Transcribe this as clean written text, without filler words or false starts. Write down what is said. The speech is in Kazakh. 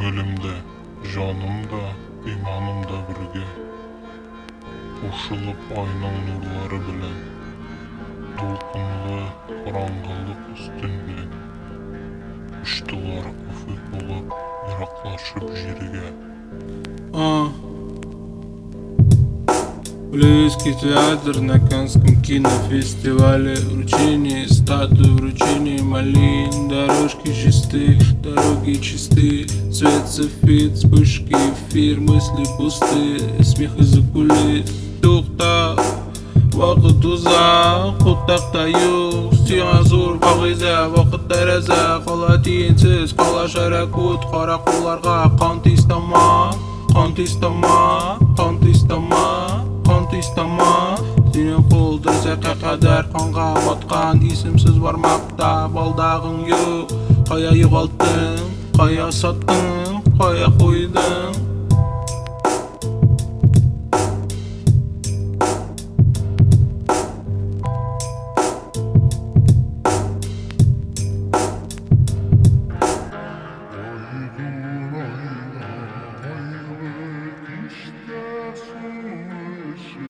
көңілімді, жанымда, иманымда бірге қосылып айның нұрлары білен толқынлы қараңғылық үстінде ұштылар көфек болып ирақлашып жерге. Близкий театр на Канском кинофестивале. Вручение статуи, вручение малин. Дорожки чисты, дороги чисты. Свет софит, вспышки эфир. Мысли пусты, смех из-за кулис. Тоқтап, уақыт ұзақ, құттақтаю. Сүйған зор бағиза, уақыт тәрізі. Қала тиінсіз, қала шаракут. Қара қоларға қан тистама, қан тистама, қан тистама, қан тистама. Сенен қолдырса қақадар қанға батқан есімсіз бармақта балдағың yok. Қая юғалттың, қая саттың, қая қойдың.